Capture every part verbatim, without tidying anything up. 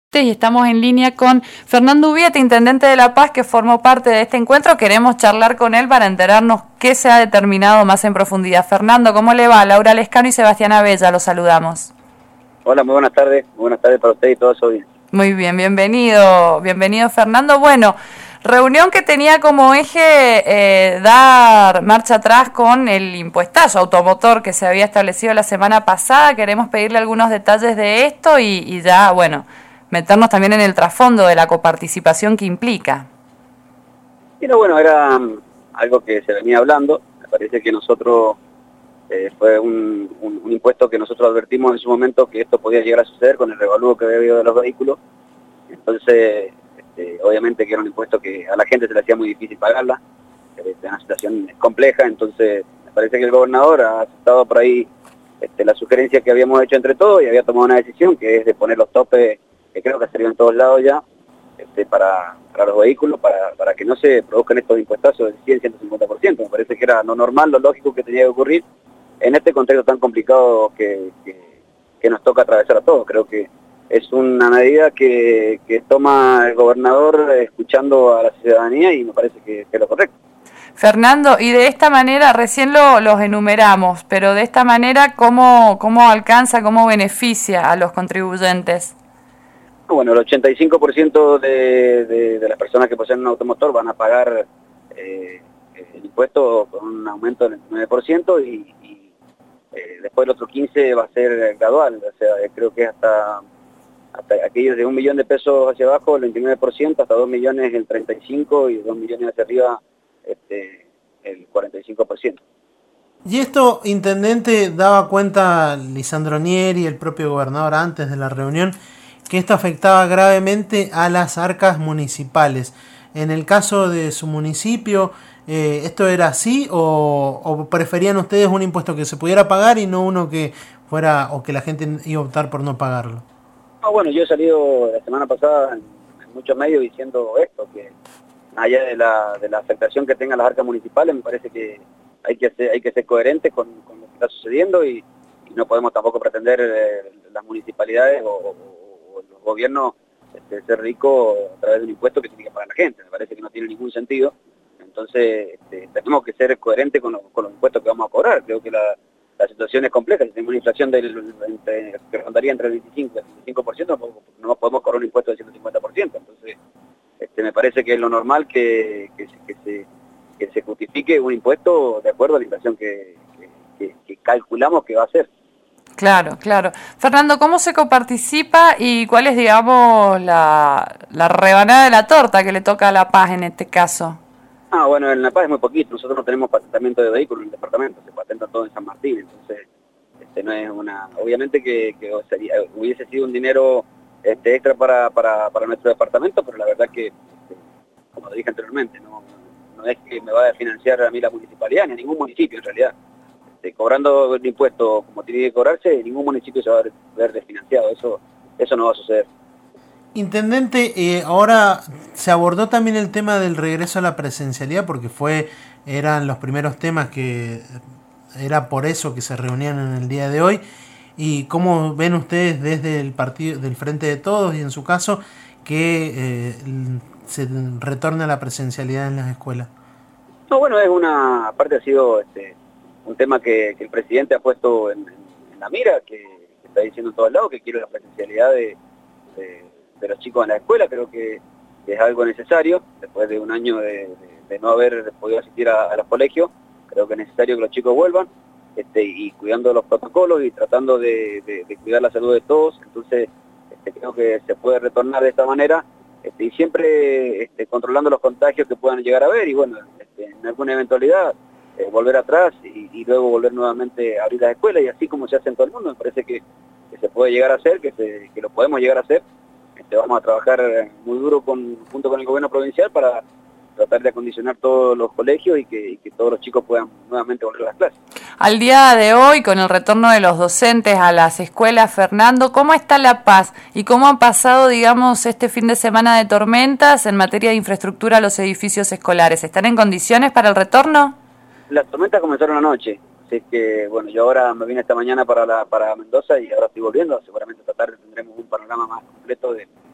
Y estamos en línea con Fernando Ubieta, intendente de La Paz, que formó parte de este encuentro. Queremos charlar con él para enterarnos qué se ha determinado más en profundidad. Fernando, ¿cómo le va? Laura Lescano y Sebastián Abella, los saludamos. Hola, muy buenas tardes, muy buenas tardes para usted y todo su audiencia. Muy bien, bienvenido, bienvenido Fernando. Bueno, reunión que tenía como eje eh, dar marcha atrás con el impuestazo automotor que se había establecido la semana pasada. Queremos pedirle algunos detalles de esto y, y ya, bueno, meternos también en el trasfondo de la coparticipación que implica. Y no, bueno, era um, algo que se venía hablando. Me parece que nosotros, eh, fue un, un, un impuesto que nosotros advertimos en su momento que esto podía llegar a suceder con el revalúo que había habido de los vehículos. Entonces, este, obviamente que era un impuesto que a la gente se le hacía muy difícil pagarla, eh, en una situación compleja. Entonces, me parece que el gobernador ha aceptado por ahí este, la sugerencia que habíamos hecho entre todos y había tomado una decisión que es de poner los topes, que creo que ha salido en todos lados ya, este, para, para los vehículos, para, para que no se produzcan estos impuestazos del cien, ciento cincuenta por ciento. Me parece que era lo normal, lo lógico que tenía que ocurrir en este contexto tan complicado que, que, que nos toca atravesar a todos. Creo que es una medida que, que toma el gobernador escuchando a la ciudadanía y me parece que, que es lo correcto. Fernando, y de esta manera, recién lo, los enumeramos, pero de esta manera, ¿cómo, cómo alcanza, cómo beneficia a los contribuyentes? Bueno, el ochenta y cinco por ciento de, de, de las personas que poseen un automotor van a pagar eh, el impuesto con un aumento del nueve por ciento y, y eh, después el otro quince por ciento va a ser gradual. O sea, creo que hasta, hasta aquellos de un millón de pesos hacia abajo el veintinueve por ciento, hasta dos millones el treinta y cinco por ciento y dos millones hacia arriba este, el cuarenta y cinco por ciento. Y esto, intendente, daba cuenta Lisandro Nieri, el propio gobernador, antes de la reunión, que esto afectaba gravemente a las arcas municipales. En el caso de su municipio, eh, ¿esto era así o, o preferían ustedes un impuesto que se pudiera pagar y no uno que fuera o que la gente iba a optar por no pagarlo? Ah, bueno, yo he salido la semana pasada en, en muchos medios diciendo esto, que allá de la, de la afectación que tengan las arcas municipales, me parece que hay que ser, hay que ser coherentes con, con lo que está sucediendo y, y no podemos tampoco pretender eh, las municipalidades o, o los gobiernos este, ser ricos a través de un impuesto que tiene que pagar la gente. Me parece que no tiene ningún sentido. Entonces este, tenemos que ser coherentes con, lo, con los impuestos que vamos a cobrar. Creo que la, la situación es compleja. Si tenemos una inflación del, entre, que rondaría entre el veinticinco y el treinta y cinco por ciento, no, no podemos cobrar un impuesto del ciento cincuenta por ciento. Entonces este, me parece que es lo normal que, que, que, se, que se justifique un impuesto de acuerdo a la inflación que, que, que, que calculamos que va a ser. Claro, claro. Fernando, ¿cómo se coparticipa y cuál es, digamos, la, la rebanada de la torta que le toca a La Paz en este caso? Ah, bueno, en La Paz es muy poquito. Nosotros no tenemos patentamiento de vehículos en el departamento, se patenta todo en San Martín, entonces este no es una... Obviamente que, que sería, hubiese sido un dinero este, extra para, para, para nuestro departamento, pero la verdad que, este, como dije anteriormente, no, no es que me vaya a financiar a mí la municipalidad, ni a ningún municipio en realidad. Este, cobrando el impuesto como tiene que cobrarse, ningún municipio se va a ver, ver desfinanciado, eso, eso no va a suceder. Intendente, eh, ahora se abordó también el tema del regreso a la presencialidad porque fue eran los primeros temas que era por eso que se reunían en el día de hoy. ¿Y cómo ven ustedes desde el partido del Frente de Todos y en su caso que eh, se retorne a la presencialidad en las escuelas? No, bueno, es una, aparte ha sido este, un tema que, que el presidente ha puesto en, en, en la mira, que, que está diciendo en todos lados que quiere la presencialidad de, de, de los chicos en la escuela. Creo que, que es algo necesario, después de un año de, de, de no haber podido asistir a, a los colegios. Creo que es necesario que los chicos vuelvan, este, y cuidando los protocolos y tratando de, de, de cuidar la salud de todos. Entonces este, creo que se puede retornar de esta manera, este, y siempre este, controlando los contagios que puedan llegar a haber y bueno, este, en alguna eventualidad eh, volver atrás y, y luego volver nuevamente a abrir las escuelas, y así como se hace en todo el mundo. Me parece que, que se puede llegar a hacer, que, se, que lo podemos llegar a hacer. Este, vamos a trabajar muy duro con, junto con el gobierno provincial para tratar de acondicionar todos los colegios y que, y que todos los chicos puedan nuevamente volver a las clases. Al día de hoy, con el retorno de los docentes a las escuelas, Fernando, ¿cómo está La Paz y cómo han pasado, digamos, este fin de semana de tormentas en materia de infraestructura a los edificios escolares? ¿Están en condiciones para el retorno? Las tormentas comenzaron anoche, así que, bueno, yo ahora me vine esta mañana para la, para Mendoza y ahora estoy volviendo. Seguramente esta tarde tendremos un panorama más completo de,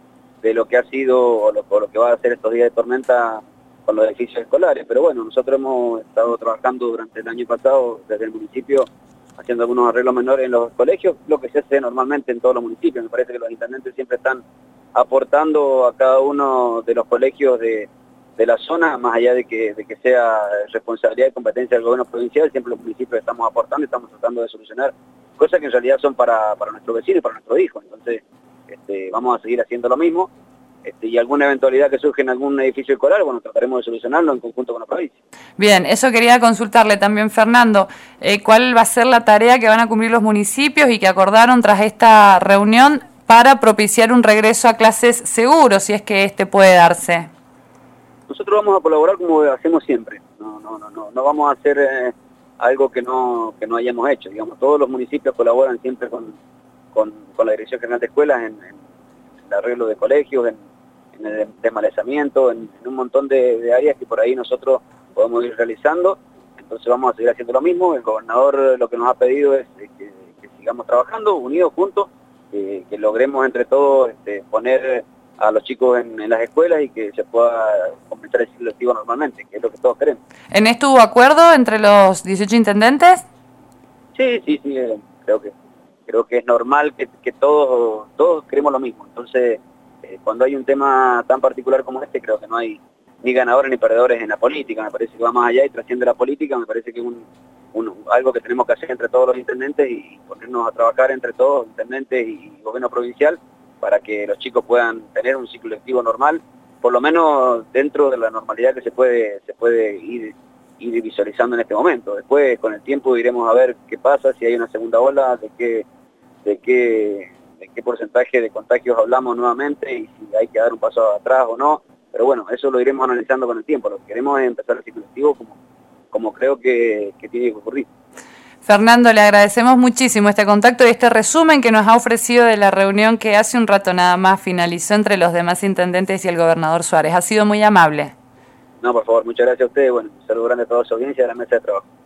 de lo que ha sido o lo, o lo que va a ser estos días de tormenta con los edificios escolares. Pero bueno, nosotros hemos estado trabajando durante el año pasado desde el municipio, haciendo algunos arreglos menores en los colegios, lo que se hace normalmente en todos los municipios. Me parece que los intendentes siempre están aportando a cada uno de los colegios de, de la zona, más allá de que, de que sea responsabilidad y competencia del gobierno provincial, siempre los municipios estamos aportando y estamos tratando de solucionar cosas que en realidad son para, para nuestros vecinos y para nuestros hijos. Entonces, este, vamos a seguir haciendo lo mismo. Este, y alguna eventualidad que surge en algún edificio escolar, bueno, trataremos de solucionarlo en conjunto con la provincia. Bien, eso quería consultarle también, Fernando. Eh, ¿Cuál va a ser la tarea que van a cumplir los municipios y que acordaron tras esta reunión para propiciar un regreso a clases seguro, si es que este puede darse? Nosotros vamos a colaborar como hacemos siempre. No, no, no, no, no vamos a hacer eh, algo que no, que no hayamos hecho. Digamos, todos los municipios colaboran siempre con, con, con la Dirección General de Escuelas en, en el arreglo de colegios, en en el desmalezamiento, en, en un montón de, de áreas que por ahí nosotros podemos ir realizando. Entonces vamos a seguir haciendo lo mismo. El gobernador lo que nos ha pedido es eh, que, que sigamos trabajando unidos, juntos, eh, que logremos entre todos este, poner a los chicos en, en las escuelas y que se pueda completar el ciclo lectivo normalmente, que es lo que todos queremos. ¿En esto hubo acuerdo entre los dieciocho intendentes? Sí, sí, sí, eh, creo que creo que es normal que, que todos, todos queremos lo mismo. Entonces, cuando hay un tema tan particular como este, creo que no hay ni ganadores ni perdedores en la política. Me parece que va más allá y trasciende la política. Me parece que es un, un, algo que tenemos que hacer entre todos los intendentes y ponernos a trabajar entre todos, intendentes y gobierno provincial, para que los chicos puedan tener un ciclo lectivo normal, por lo menos dentro de la normalidad que se puede, se puede ir, ir visualizando en este momento. Después, con el tiempo, iremos a ver qué pasa, si hay una segunda ola, de qué... de qué de qué porcentaje de contagios hablamos nuevamente y si hay que dar un paso atrás o no, pero bueno, eso lo iremos analizando con el tiempo. Lo que queremos es empezar el ciclo lectivo como, como creo que, que tiene que ocurrir. Fernando, le agradecemos muchísimo este contacto y este resumen que nos ha ofrecido de la reunión que hace un rato nada más finalizó entre los demás intendentes y el gobernador Suárez. Ha sido muy amable. No, por favor, muchas gracias a ustedes. Bueno, un saludo grande a toda su audiencia y a la mesa de trabajo.